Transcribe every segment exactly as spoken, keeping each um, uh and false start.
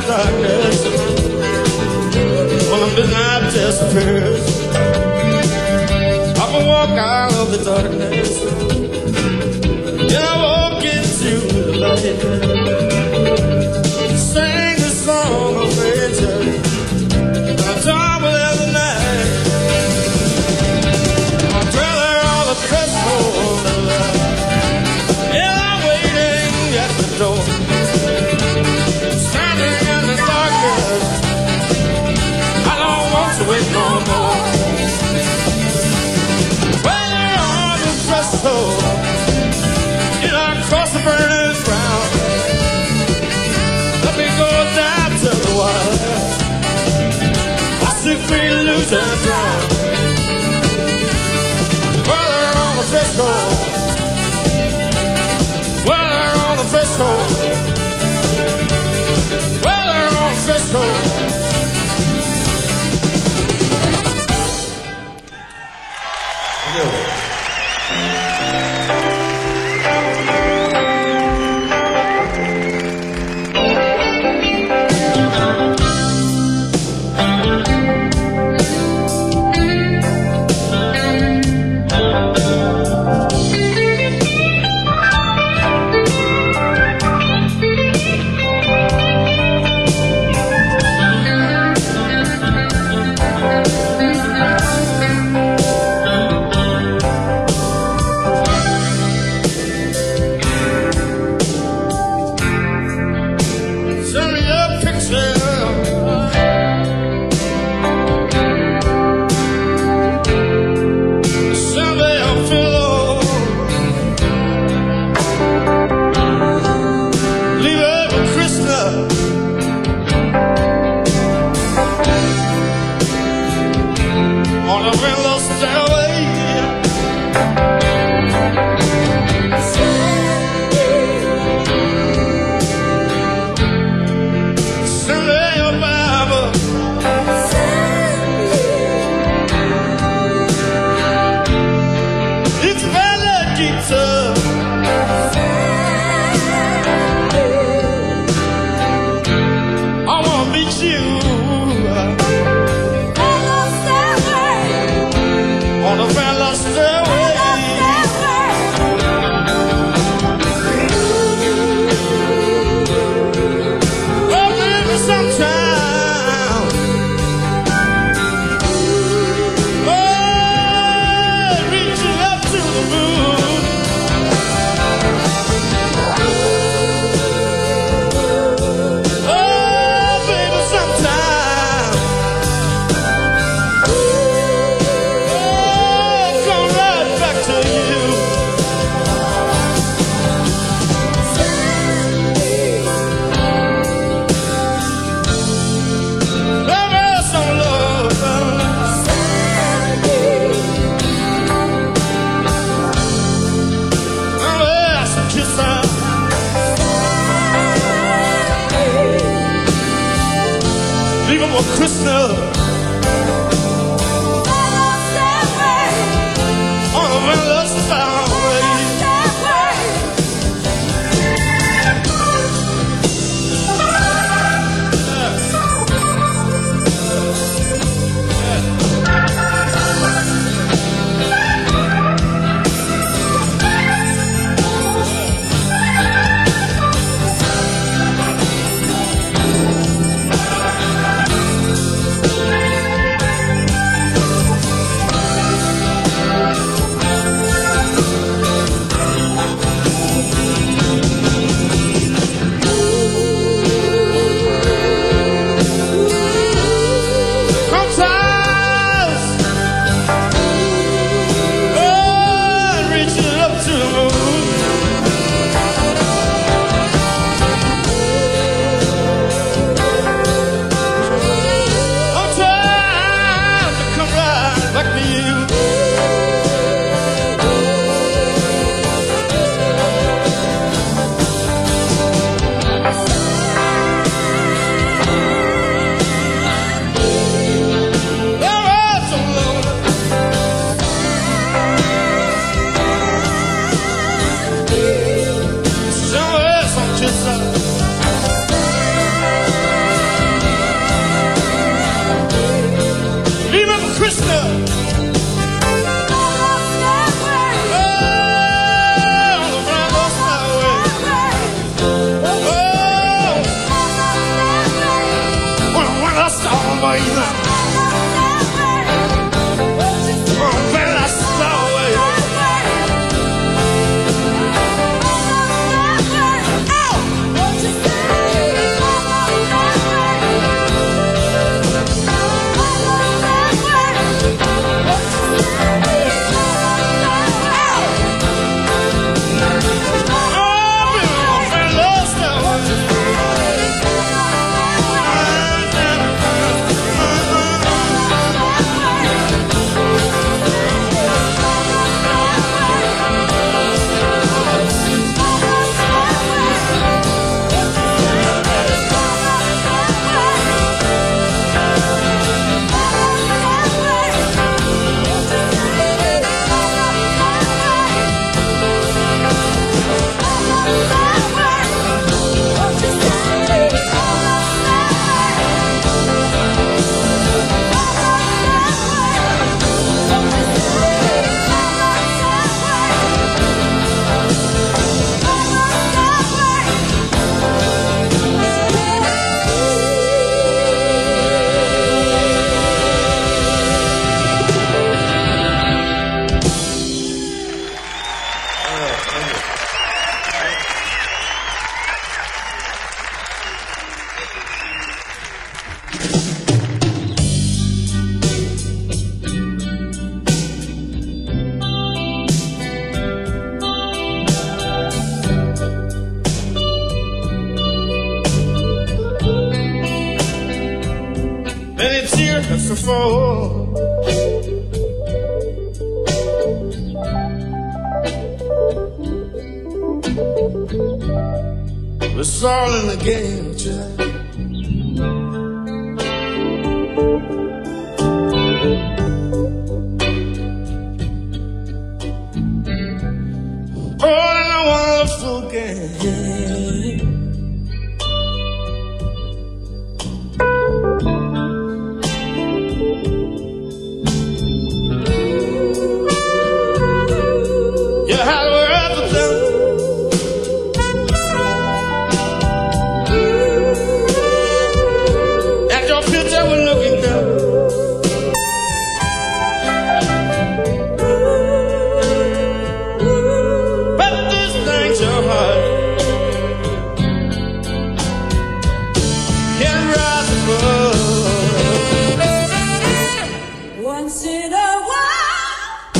darkness, when the midnight disappears, I can walk out of the darkness, and I walk into the light. Sing the song of nature, and I talk with the night. I'm dwelling on the threshold of love, and I'm waiting at the door. Standing in the darkness, I don't want to wait no more. Waiting on the threshold, and I cross the burning ground. Let me go down to the water. I see free, lose and drown. Waiting on the threshold, waiting on the threshold. Frisco. before. It's all in the game, child. All in a wonderful game. You had a word to tell. At your picture we're looking down. But this thing's your heart can rise above. Once in a while,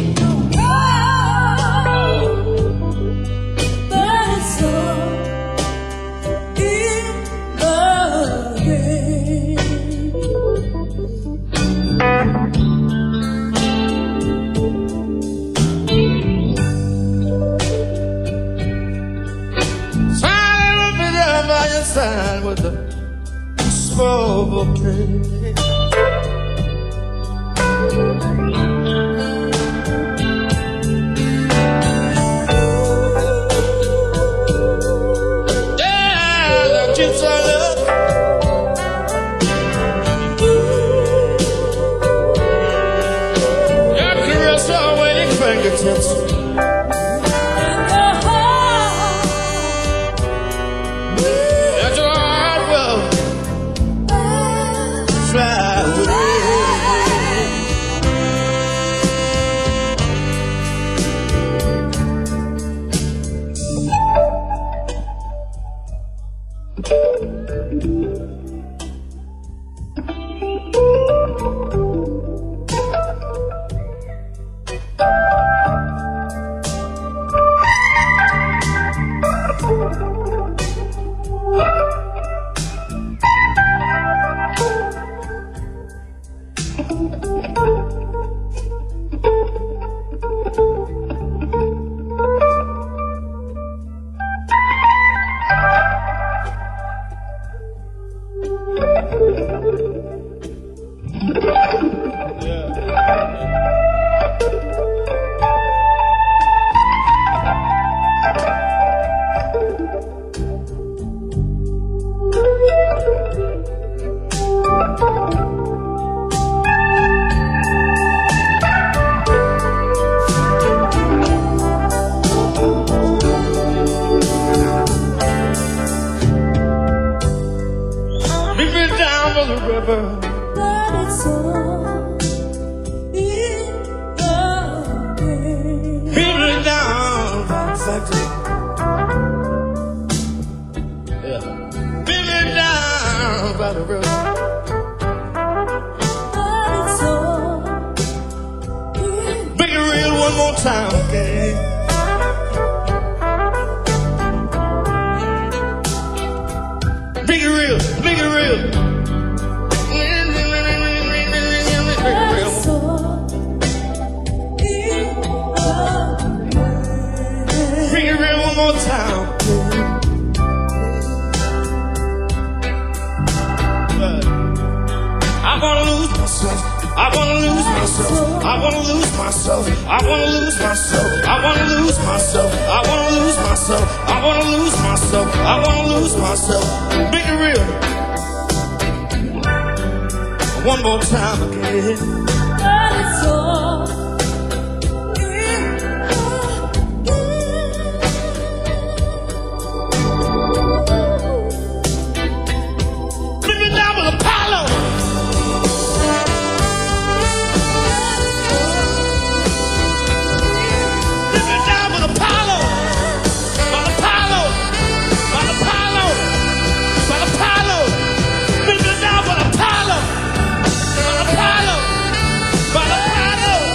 but it's all in the game. Smile will be there by your side with a small bouquet. Yeah, the kids I love. Your caress your wedding fingertips. And the heart that your heart will fly away. Meet me down by the river. But it's all in the game. Meet me down by the factory. Yeah. Meet me down by the river. But it's all in. Make it real one more time, okay? Make it real, make it real. Bring it real one more time. I wanna lose myself. I wanna lose myself. I wanna lose myself. I wanna lose myself. I wanna lose myself. I wanna lose myself. I wanna lose myself. I wanna lose myself. Make it real. One more time again. But it's all in the game. Bring me down with Apollo. Bring me down with Apollo. By Apollo. By Apollo. By Apollo. Bring me down with Apollo. By Apollo. By Apollo.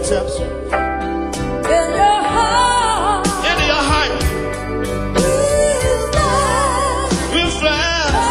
fingertips. In your heart, Into your heart. We'll fly.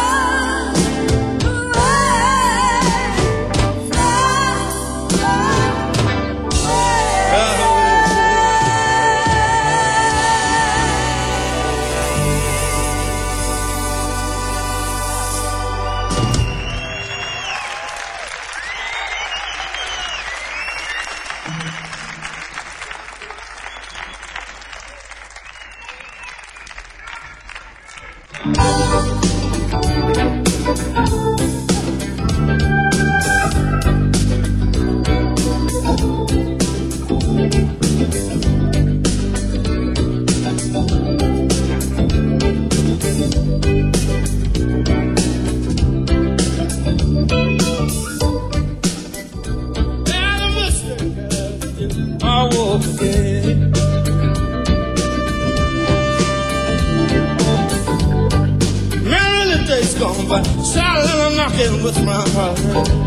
But shouting and knocking with my heart.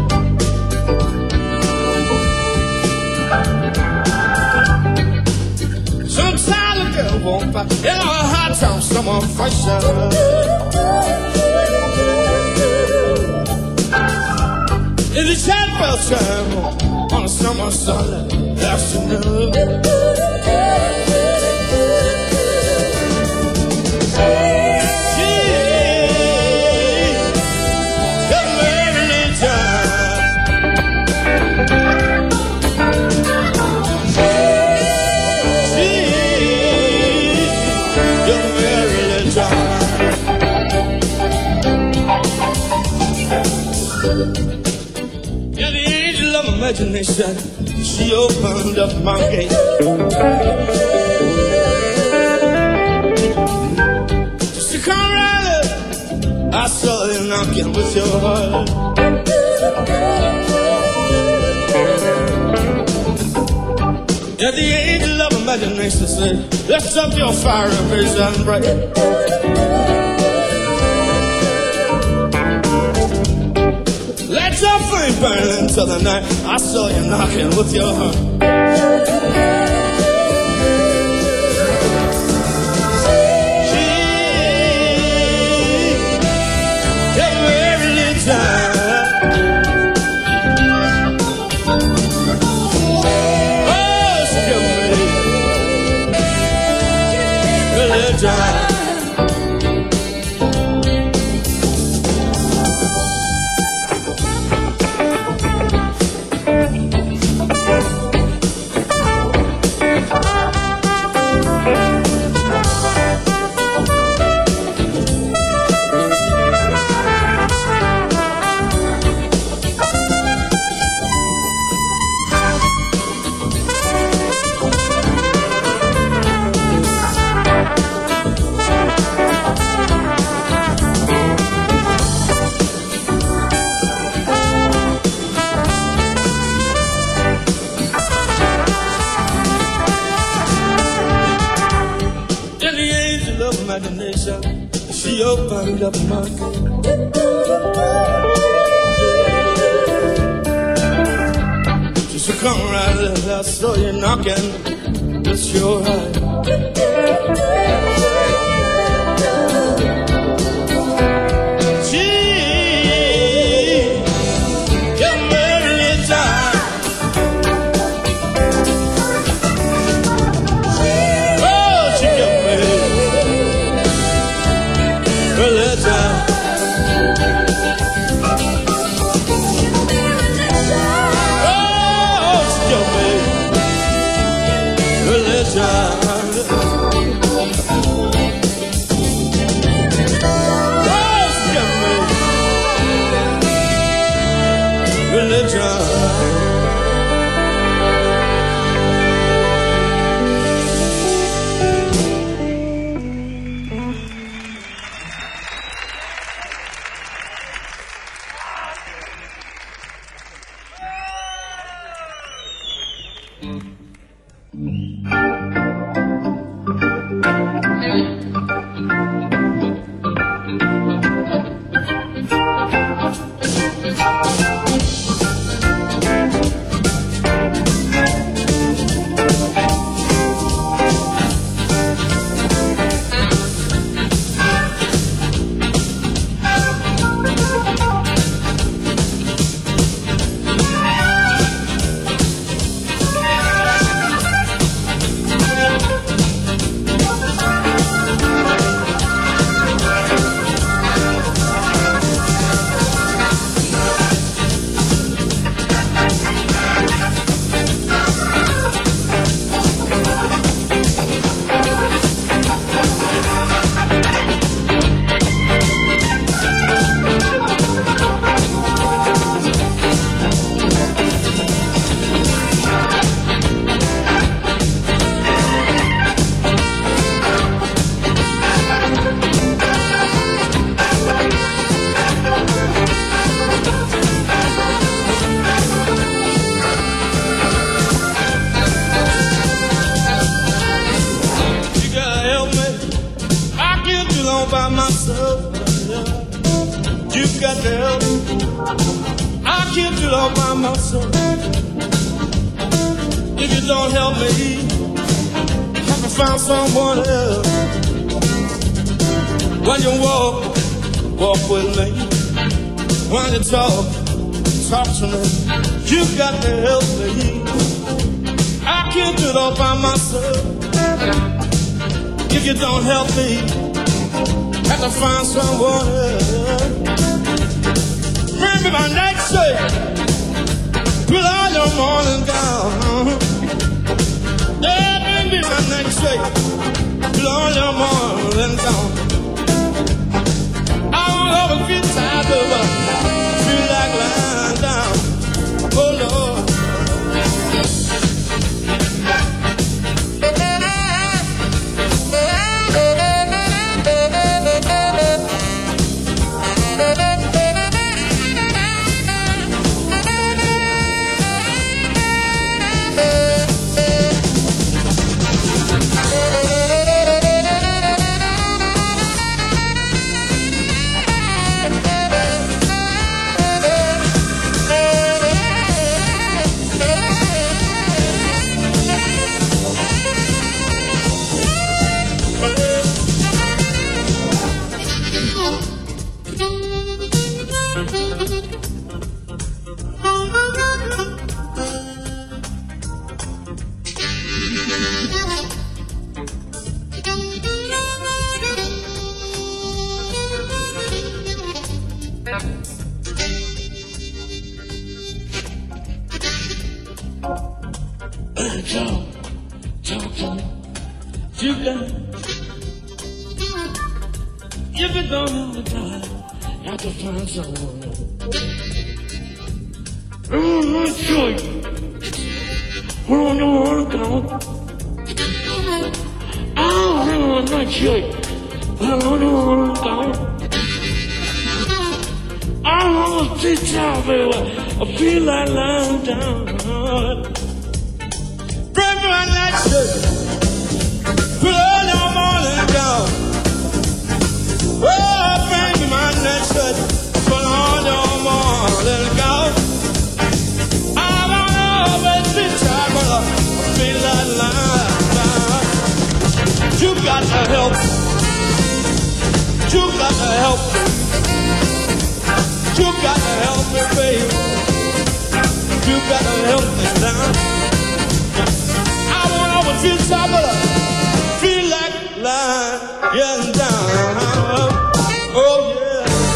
Sometimes a girl won't fight in a hard time, someone fights her. In the chat bell time on a summer Sunday afternoon. Yeah, the angel of imagination, she opened up my gate. Just to come right up, I saw you knocking with your heart. Yeah, the angel of imagination said, lift up your fire and raise and bright. Let your flame burn into the night. I saw you knocking with your heart. She gave me every little time. Oh, she gave me every little time. Imagination, she opened up my gate. She said, come right in, I saw you knocking with your heart. She gave me every little time. Oh, she gave me Thank you. You got to help. I can't do it all by myself. If you don't help me, I have to find someone else. When you walk, walk with me. When you talk, talk to me. You got to help me. I can't do it all by myself. If you don't help me, I have to find someone else. Bring me my nightshirt, put all your morning gown. Yeah, bring me my nightshirt, put all your morning gown. I don't ever get tired of her, feel like lying down. Oh Lord. If you don't have the time, you have to find someone else. I'm not sure. Where I know where I'm going. I'm not sure. I don't know where I'm going. I want to see y'all, baby. I feel like lying down. Bring me my nightshirt. Put on your morning gown. Oh, bring me my nightshirt. Put on your morning gown. I don't always be tired, but I feel like lying down. You got to help. You got to help me. You got to help me, baby. You got to help me now. I won't always feel tired, but I feel like lying down. Oh yeah.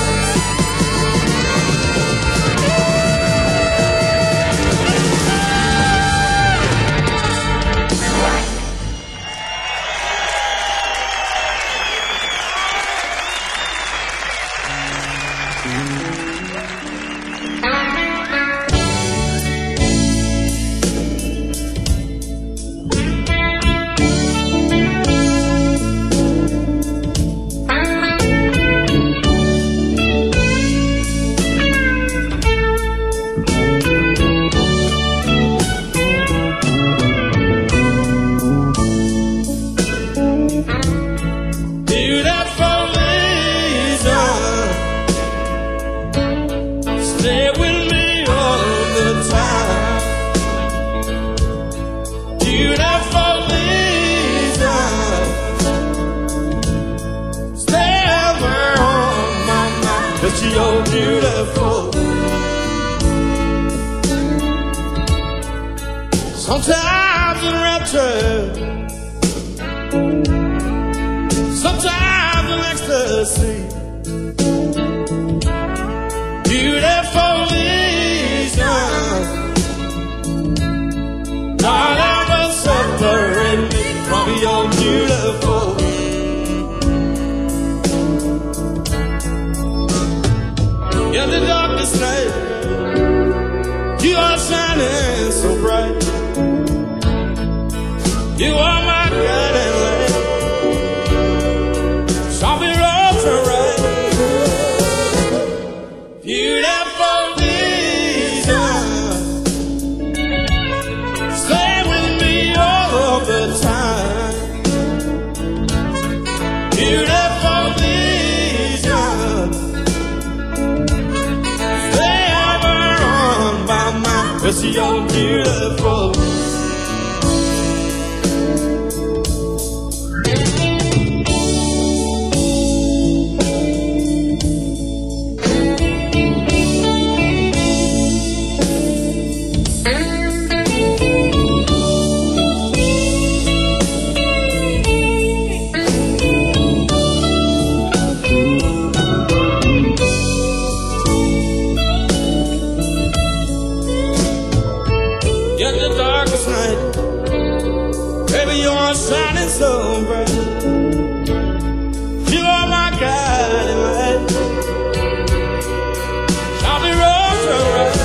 You're beautiful. Sometimes in rapture, sometimes in ecstasy. Beautiful vision. Not ever separate me from your beautiful. In the darkest night, you are shining so bright. You are my guiding light. Show me road to ride. Beautiful vision. Stay with me all the time. Beautiful vision. But you're beautiful. Shining so bright, you are my guiding light. I'll be rolling right,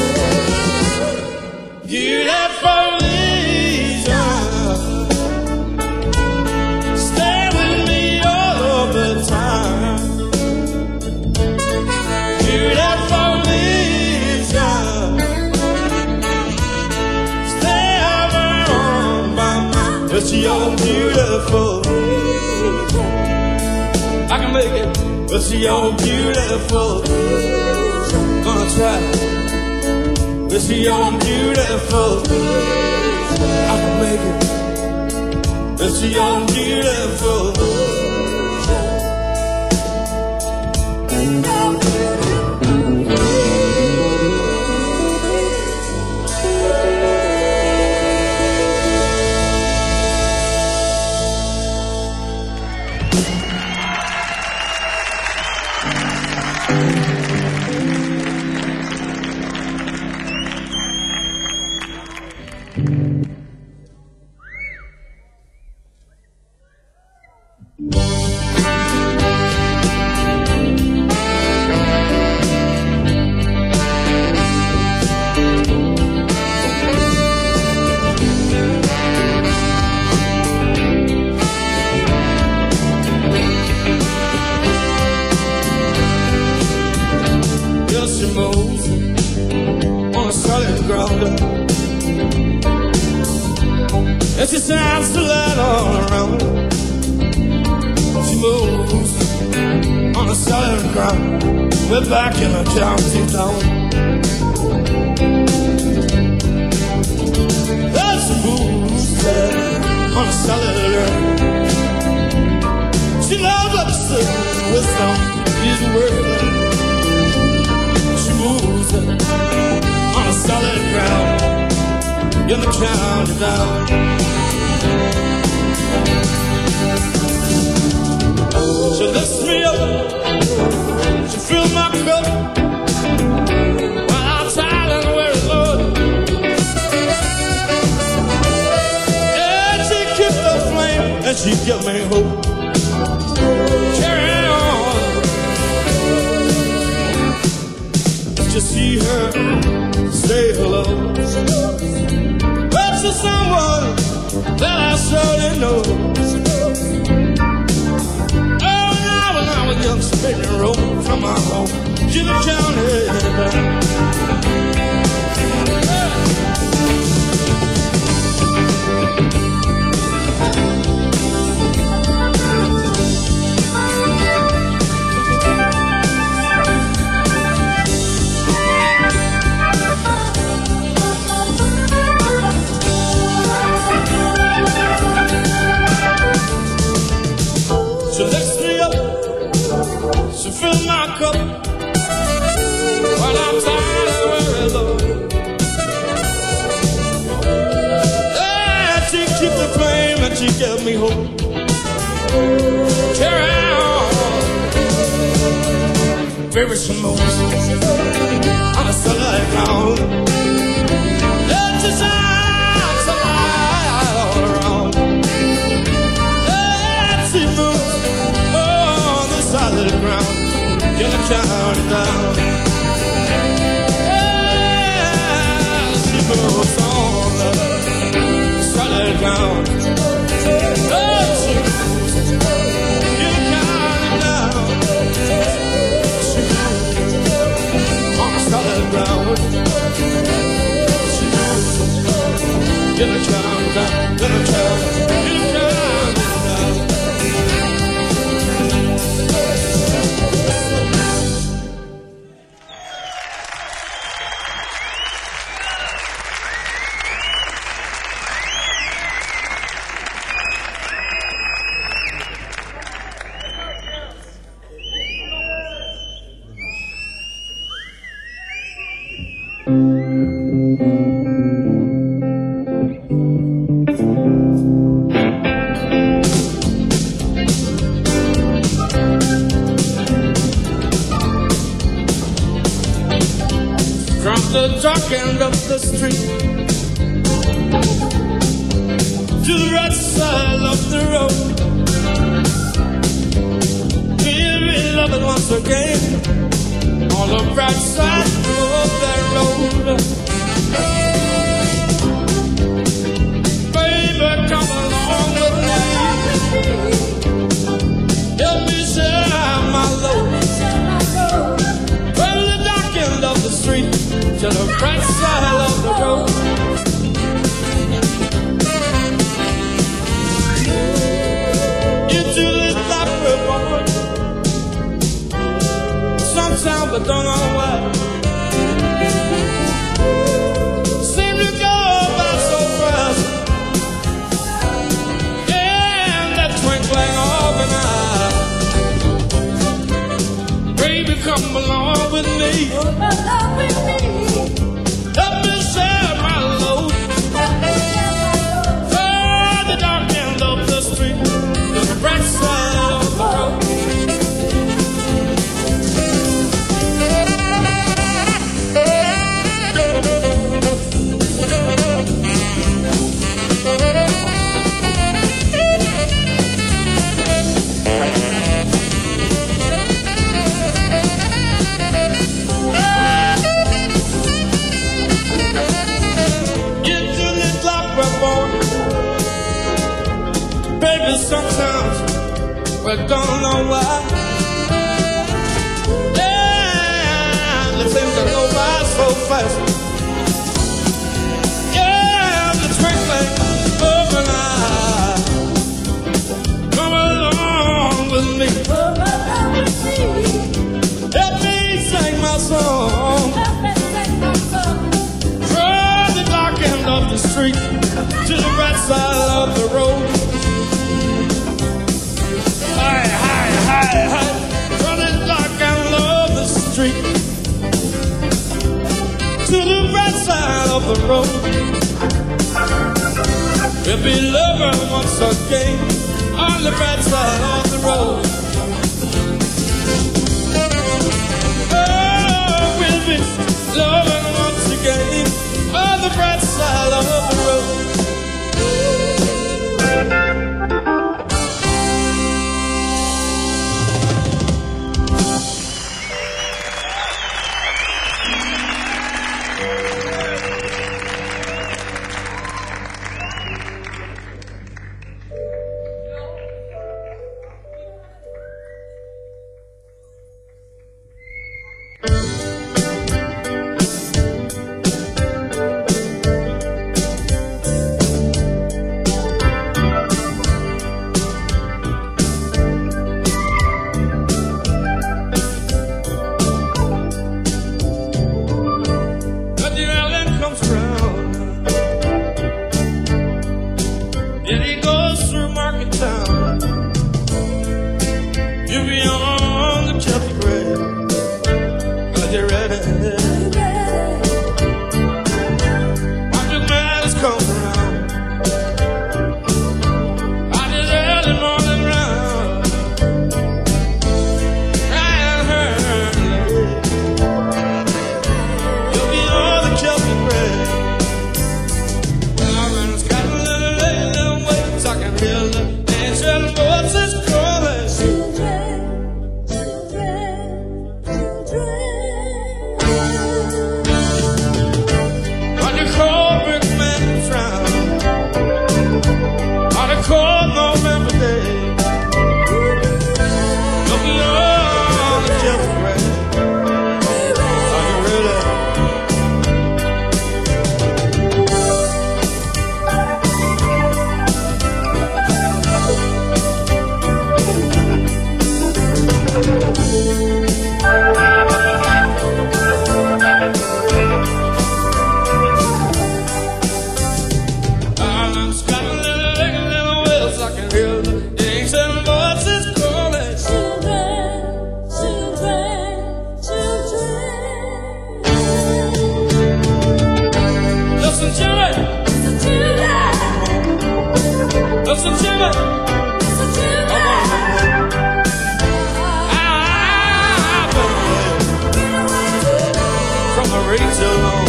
beautiful vision. Stay with me all the time. Beautiful vision. Stay ever on by my. But you're beautiful. I can make it. But you're beautiful. Gonna try. But you're beautiful. I can make it. But you're beautiful. She moves on a solid ground, and she sounds to light all around. She moves on a solid ground. We're back in a county town. That's she moves on a solid ground. She loves up to wisdom is worth. On a solid ground, in the countdown. She lifts me up, she fills my cup, while I'm silent where it's low. Yeah, she keeps the flame, and she gives me hope. Carry on. Just see her, say hello. But to someone that I surely know. Oh, now when I was young, spinning rope from my home to the county. She lifts me up, she fills my cup, while I'm tired and very low. Yeah, she keeps the flame and she gives me hope. Carry on. Very smooth on a solid ground. Let your shine so light all around. Let she move solid ground, gonna count it down. Yeah, she moves on the solid ground. Oh, she moves, gonna count it down. She moves on the solid ground. She moves, gonna count it down, gonna count it down. the dark end of the street to the right side of the road. We'll be loving once again on the right side of that road. Baby, come along with me. Help me share my load. From the dark end of the street to the right side of the road. Into this life we're born. Sometimes I don't know why. Seem to go by so fast. And that twinkling of an eye. Baby, come along with me. Help me share my load. From the dark end of the street to the right side of the road. Baby, sometimes we don't know why. Yeah, the things that go by so fast. Yeah, the twinkling of an eye. Come along with me. Help me sing my song. From the dark end of the street to the right side of the road. Hi, hi, hi, hi. From the dark end of the street to the right side of the road. We'll be loving once again on the right side of the road. Oh, we'll be loving once again on the right side of the road. From the Rachel long.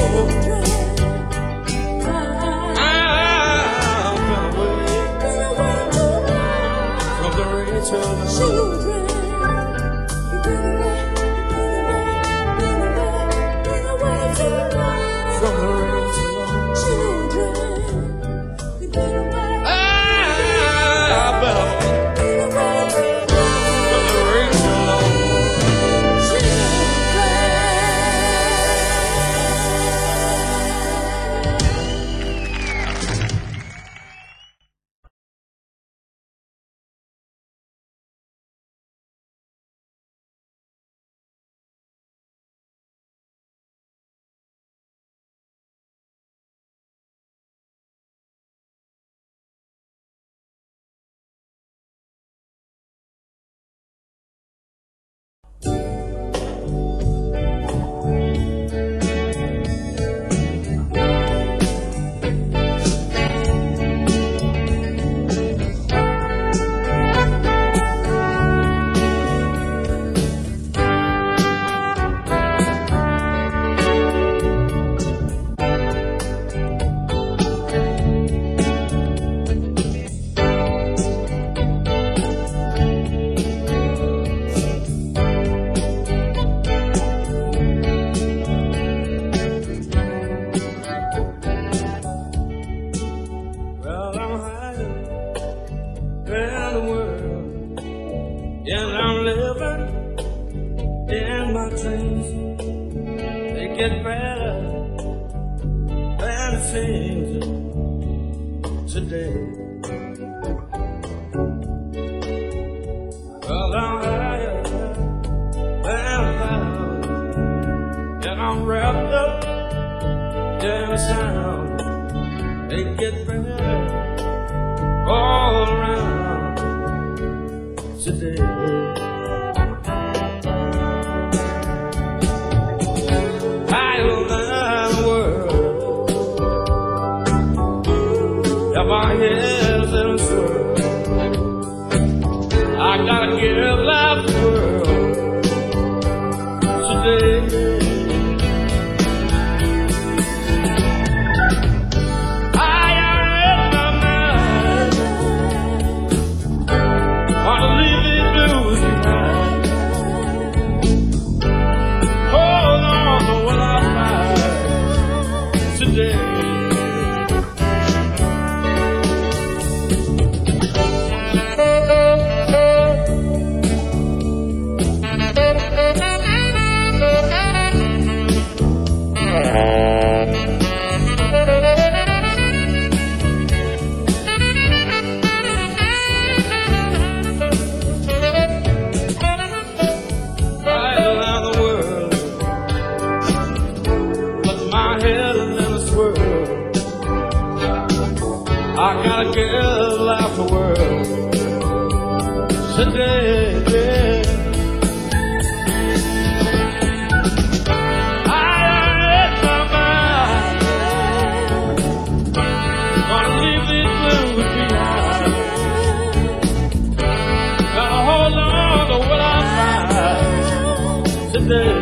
Get better than it seems today. Well, I'm higher than a cloud, and I'm wrapped up in the sound. They get better all around today. My head's in a swirl. I gotta give life a whirl today. I am in my mind. Wanna leave these blues behind. Hold on to what I find today. I gotta give life a whirl today. I am in my mind. Gonna leave these blues behind. Gotta hold on to what I find today.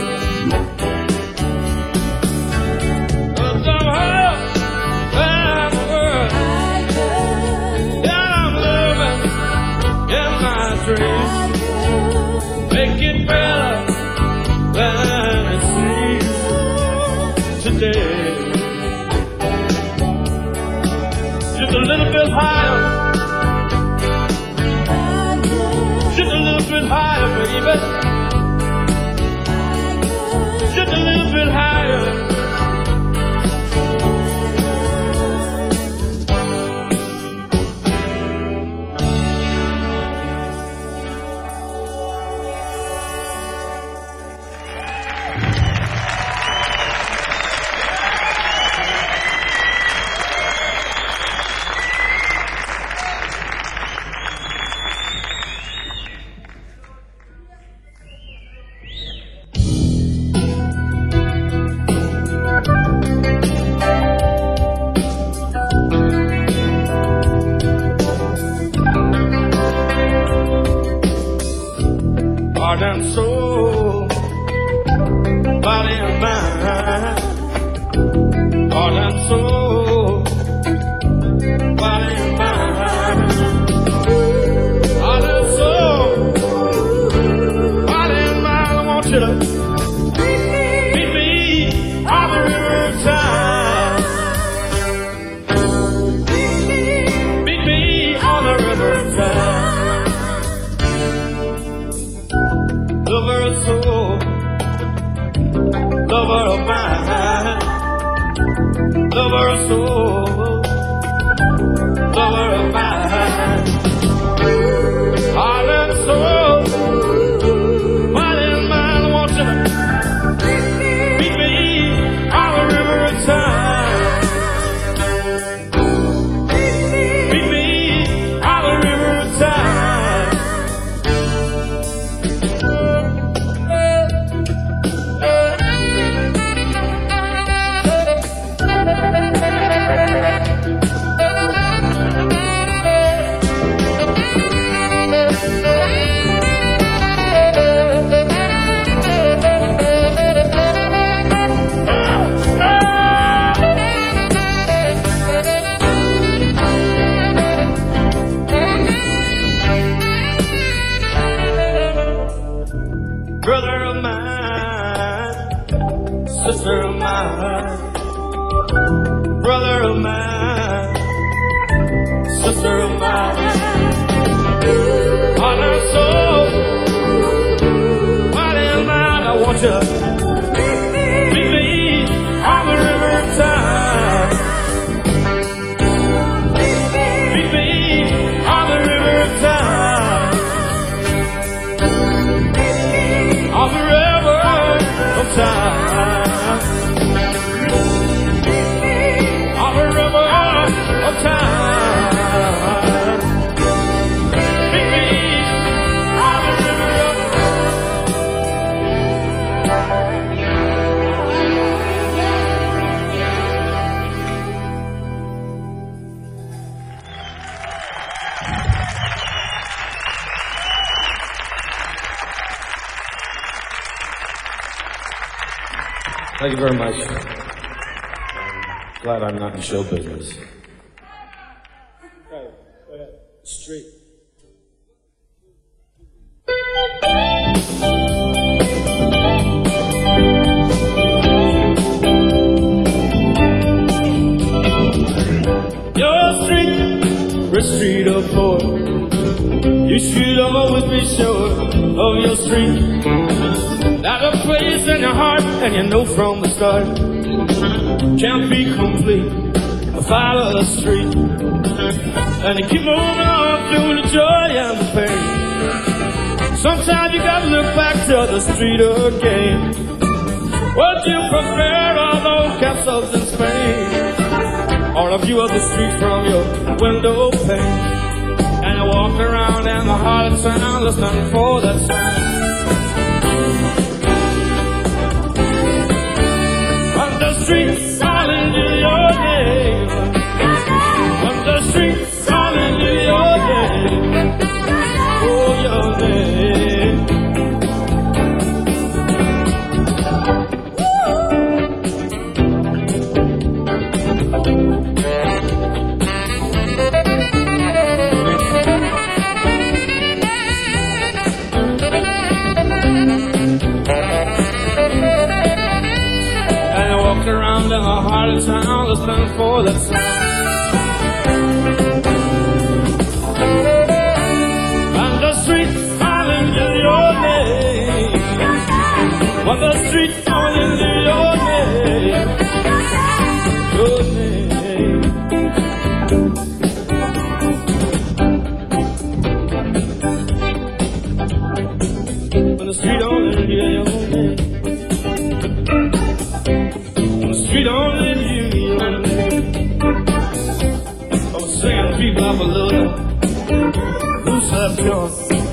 Make it better than it seems today. Just a little bit higher. Just a little bit higher, baby. Just a little bit higher. Heart and soul, body and mind. you to meet me on the river of time. Meet me on the river of time. Lover of soul, lover of mine, lover of soul, lover of mine, heart and soul, body and mind. I want you to meet me on the river of time. Meet me on the river of time. Brother of mine, sister of mine, brother of mine, sister of mine, heart and soul, body and mind. I want you to meet me on the river of time. Meet me on the river of time. On the river of time. On the river of time. Meet me on the river of Thank you very much. Glad I'm not in show business. Okay, go ahead. Straight. Your street, the street of poor. You should always be sure of your street. That's a place in your heart, and you know from the start, can't be complete without the street. And you keep moving on through the joy and the pain. Sometimes you gotta look back to the street again. Would you prefer all those castles in Spain, or a view of the street from your window pane? And you walk around in the heart of town listening for that sound. On the street, calling to your name. On the street, calling to your name. Oh, your name. Around in the heart of town, listening for that sound. On the street, calling to your name. On the street, calling to your name. Your name. On the street, calling to your name. Street only you, I'm singing people up a little. Who's that John?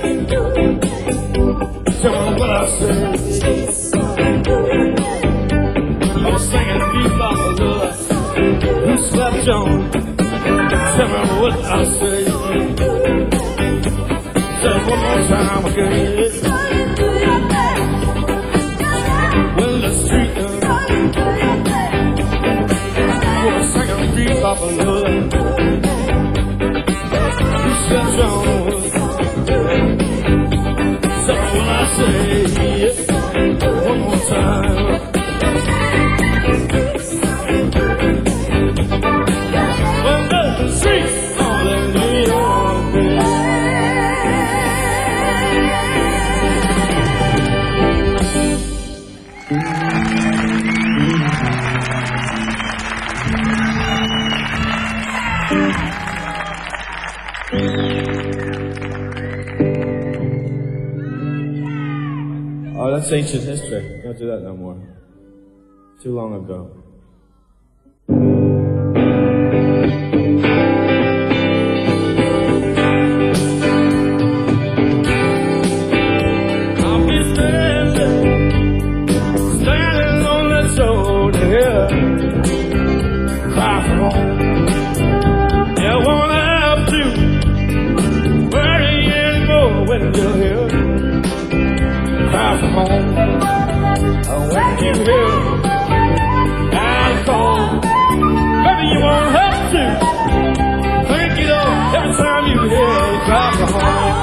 Tell me what I say. I'm singing people up a little. Who's that John? Tell me what I say. Say it one more time again. When the street Papa Love, you said John. So when I say yes, Oh, that's ancient history. Don't do that no more. Too long ago. I'll be standing, standing on the shoulder here, cry for home. You won't have to worry anymore when you're here. Cry for home. Oh, when you hear I'll call. Maybe you won't have to think it up every time you hear cry for home.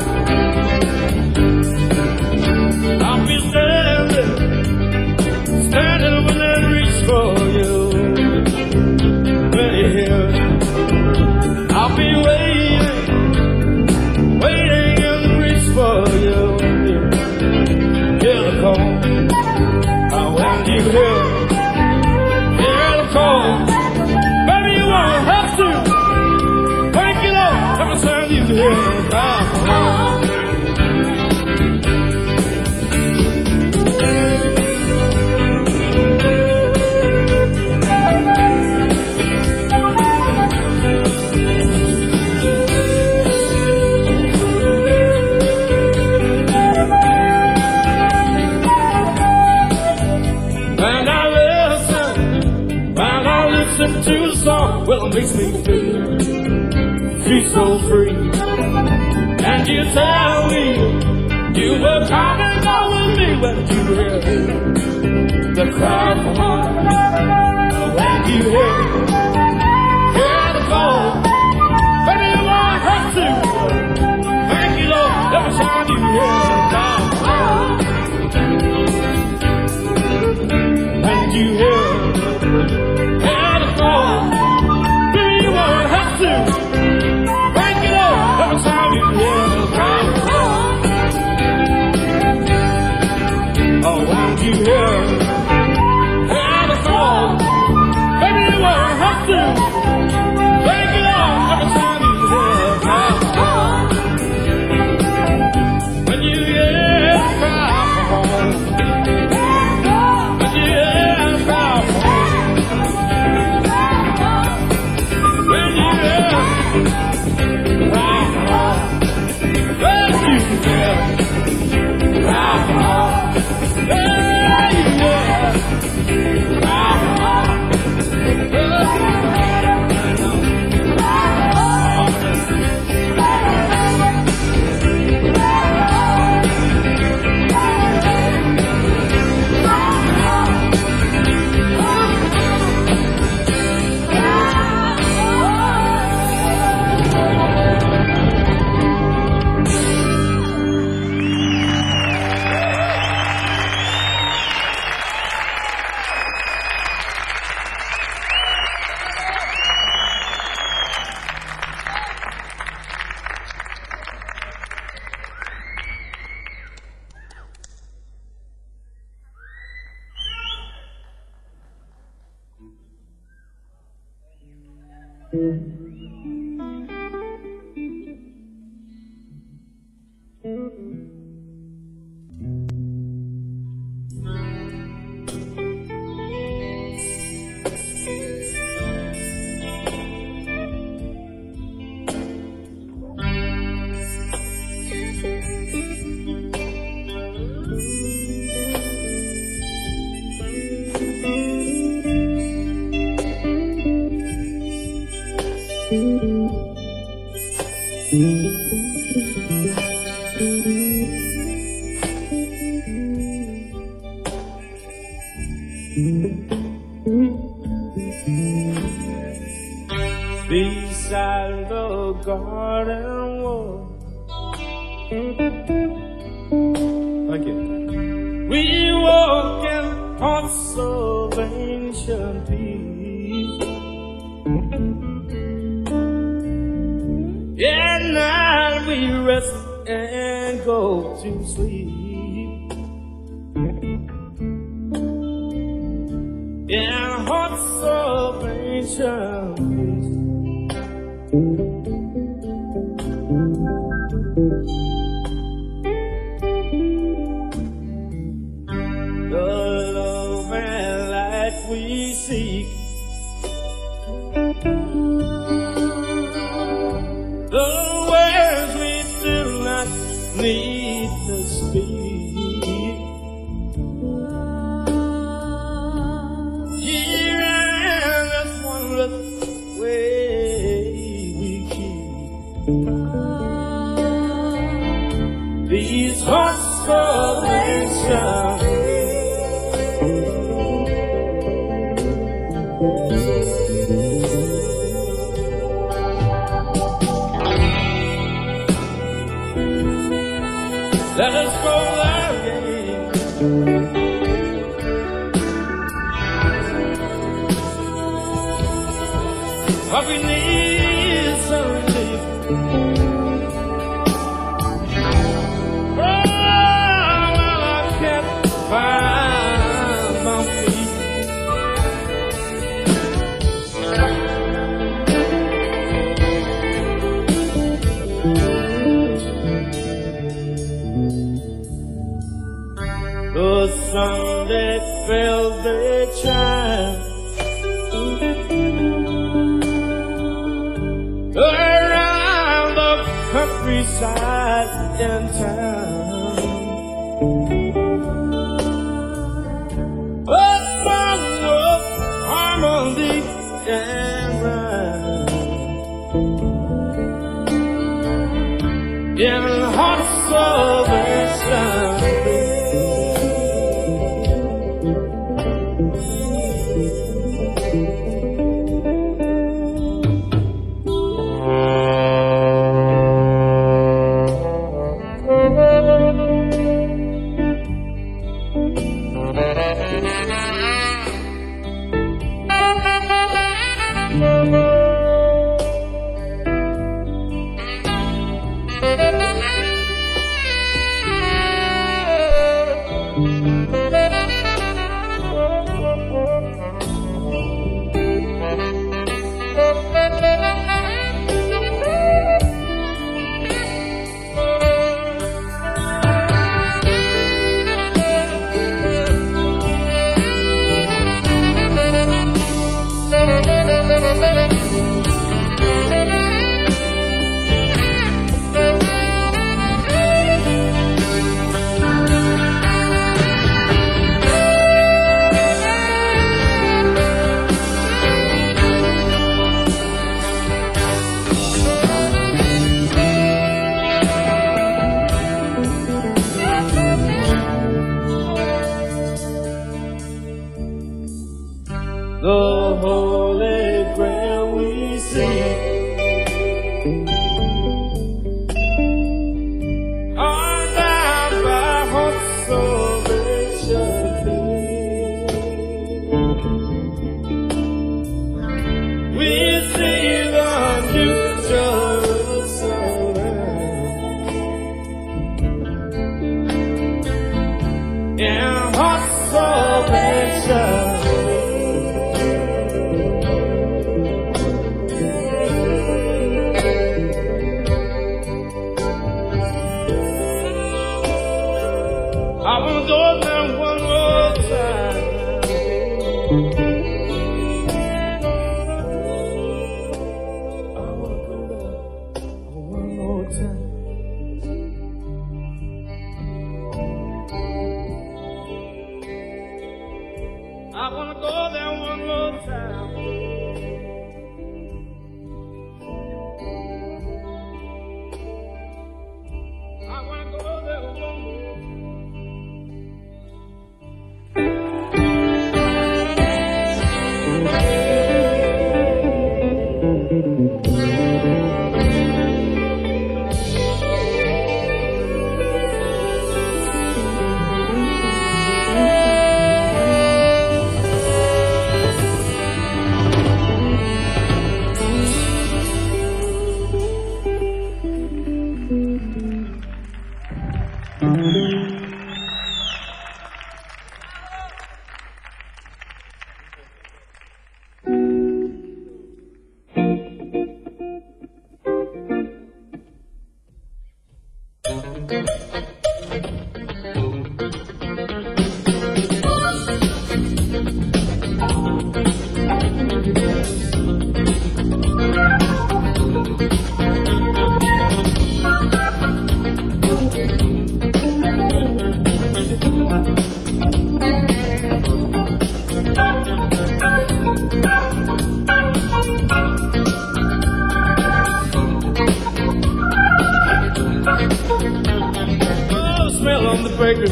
I'll be standing, standing when they reach for you. When you hear I'll be waiting, waiting and reach for you. Hear the call. Oh, when you hear, hear the call. Baby, you won't have to wake it up every time you hear the call. To the song, well, it makes me feel, feel so free. And you tell me you were coming out with me when you hear the cry for home. When you hear, hear the call, baby, you won't have to thank you, Lord, every time you hear the cry for home. When you hear, hear the call, baby, you won't have to thank you, Lord, every time you hear the cry for home. Oh, when you hear, hear the call, baby, you won't have to thank you, Lord, every time you hear the cry for home. When you hear the cry for home, when you hear the cry for home, when you hear the cry for home, when you hear the cry for home, when you hear the cry for home, beside the garden wall. Thank you. We walk in thoughts of ancient peace. At night we rest and go to sleep. in hot salvation. The love and light we seek, the words we do not need to speak, here in this wondrous way we keep these hearts salvation. Let us go again. What we need some relief. Oh, well, I can't find my feet. The Sunday velvet chime around the countryside in town. A song of harmony and rhyme in hot salvation. The Holy Grail we see are down by hot salvation. We see the New Jerusalem in hot salvation. I wanna go there one more time. I wanna go there one more time. I wanna go there one more time. I wanna go there one more time.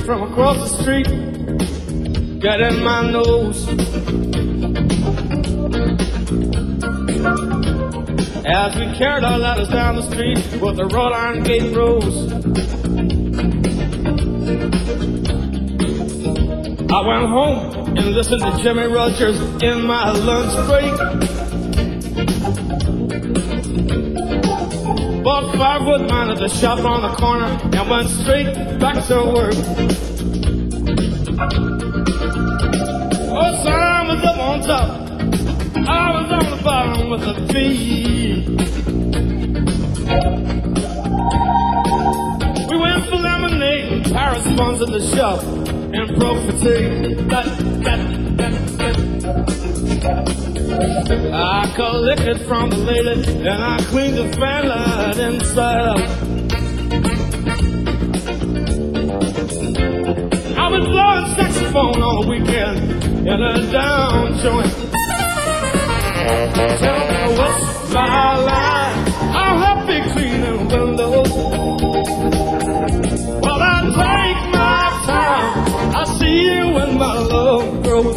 from across the street got in my nose. As we carried our ladders down the street with the wrought iron gate rose, I went home and listened to Jimmy Rogers in my lunch break. Bought firewood mine at the shop on the corner and went straight back to work. Oh, son was up on top, I was on the bottom with a V. We went for lemonade and Paris buns at the shop and broke fatigue. That, that, that, that. I collected from the lady and I cleaned the fan light inside out. I was blowing saxophone on the weekend in a down joint. Tell me what's my line, I'll help me cleaning windows. Well, I take my time, I see you when my love grows.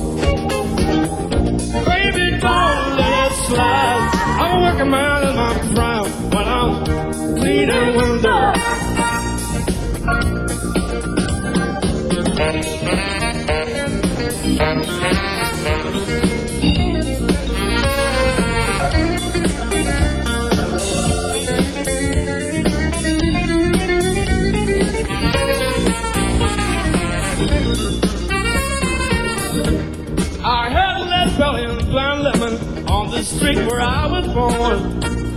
Baby, don't let it slide, I'm a working man in my prime when I'm cleaning windows. I had lead belly and blind lemon on the street where I was born.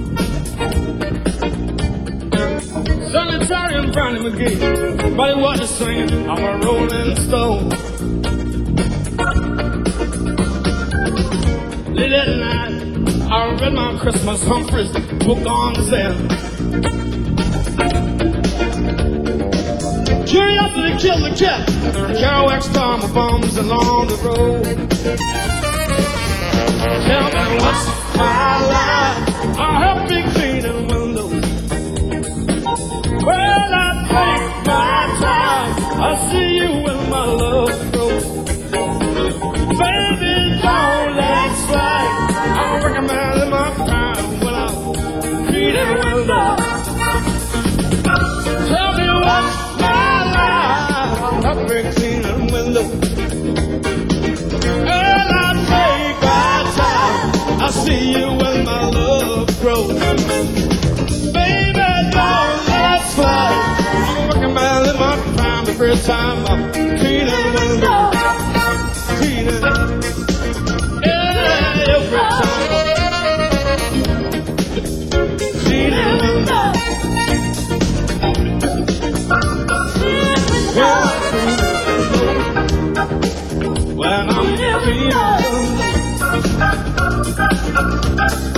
Sanitarian Brownie McGee, Buddy Waters singing, I'm a rolling stone. Late at night, I read my Christmas Humphreys book on Zen. Curiosity killed the cat, Kerouac storm of bombs along the road. Tell me what's my line, I'll help me clean the windows. Well, I take my time, I see you when my love grows. Baby, don't let it slide, I'm a working man in my prime when I'm cleaning windows. Tell me what's my line, I'll help me clean the windows. Well, I take my time, I see you when my love grows. Baby, don't let it slide, I'm a working man in my prime every time I'm cleaning windows. Cleaning, yeah, every time. Cleaning windows. Yeah, when I'm cleaning windows. Oh,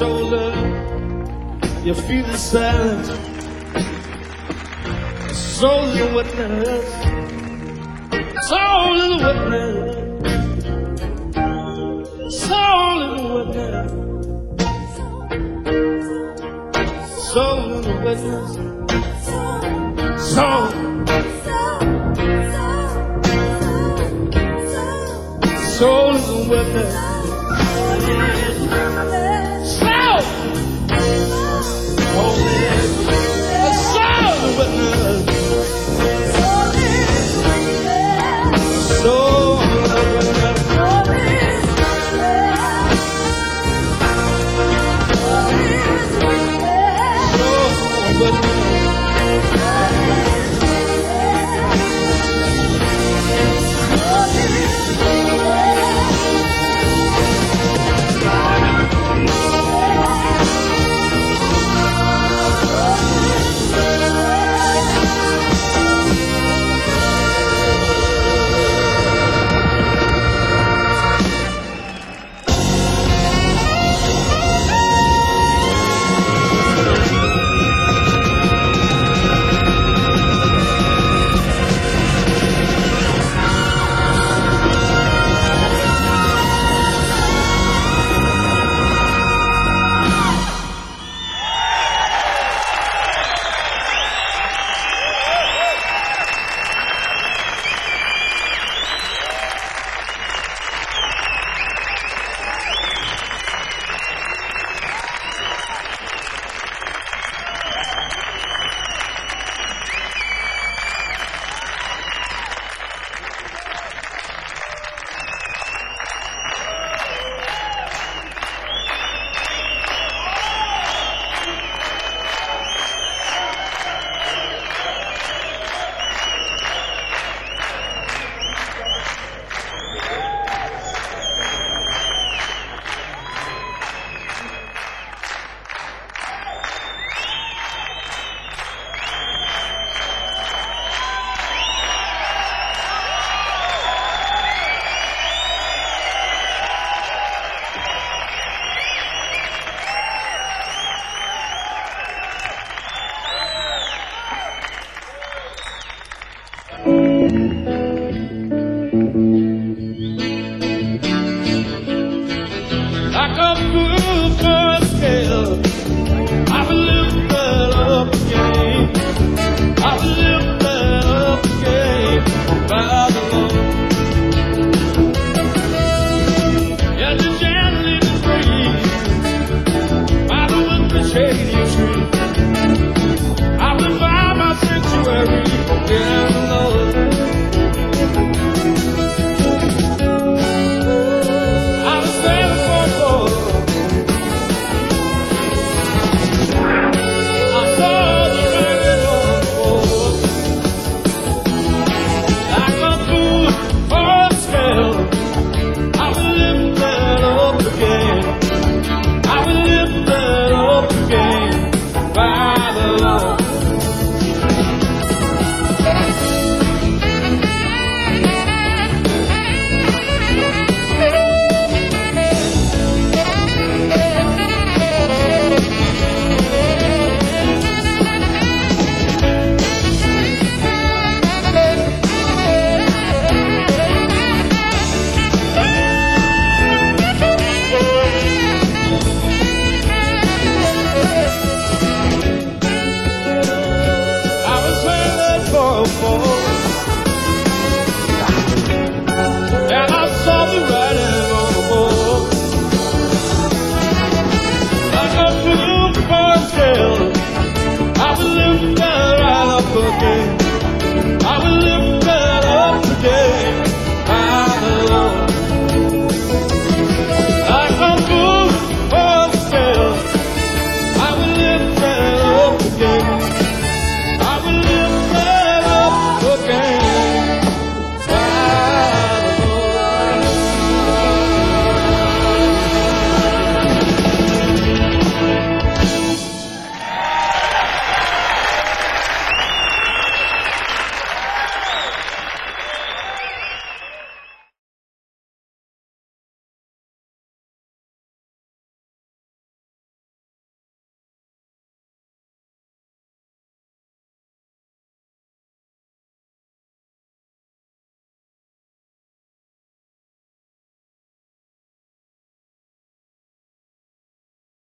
shoulder, you feel the silence. Soul is a witness. Soul is a witness. Soul is a witness. Soul is a witness. Soul. Soul is a witness. Soul. Oh, a soul is a witness. Soul is a witness. Like a fool for a scale.